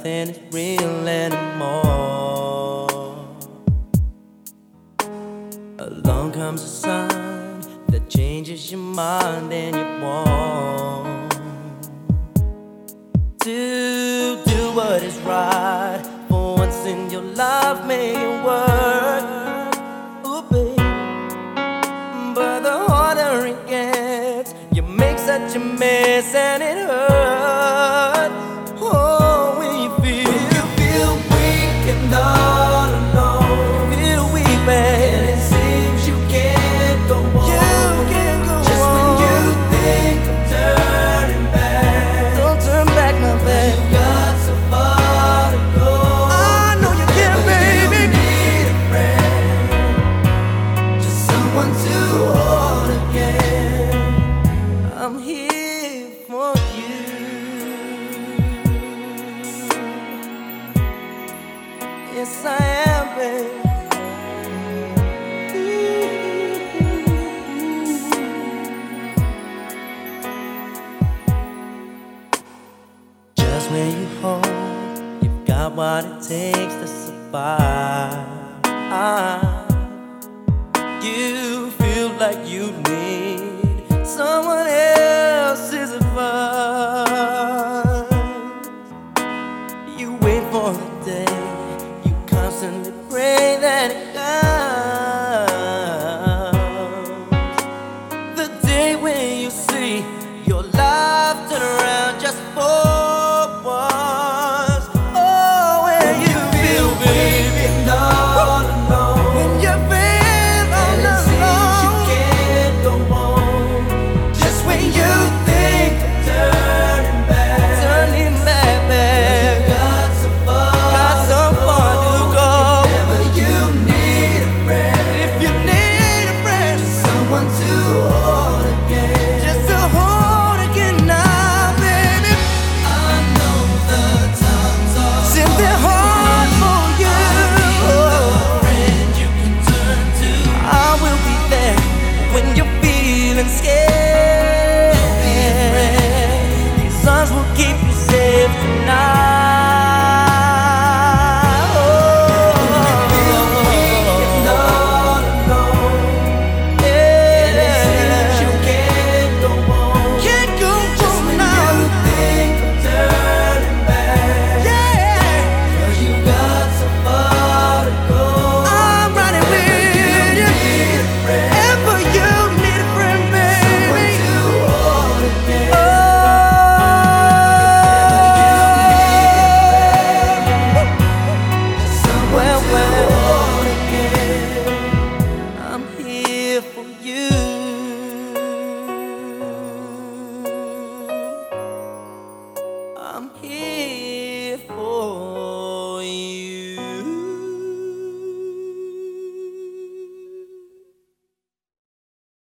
nothing is real anymore. Along comes a sign that changes your mind and you want to do what is right for once in your life, make it work. Ooh, babe. But the harder it gets, you make such a mess and it hurts. Oh, when you feel weak and all alone, you feel weak, man, and it seems you can't go on. You can't go just on. When you think of turning back, don't turn back, my baby. You got so far to go. I know you can, baby. You need a friend, just someone to hold again. I'm here for you. Yes, I am, baby. Just when you hope you've got what it takes to survive, you feel like you need someone else's advice. You wait for the day, you constantly pray that it comes. The day when you see your life turn around just for once. Oh, when you feel weak and all alone, when you feel all alone, you can't go on. Just when you think of turning back, babe, you got so far to go. Whenever you need a friend, if you need a friend, just someone to hold again, just to hold again now, baby. I know the times are simply hard for you. A friend you can turn to. I will be there when you're feeling scared. These arms will keep you safe tonight. I'm here for you. I'm here.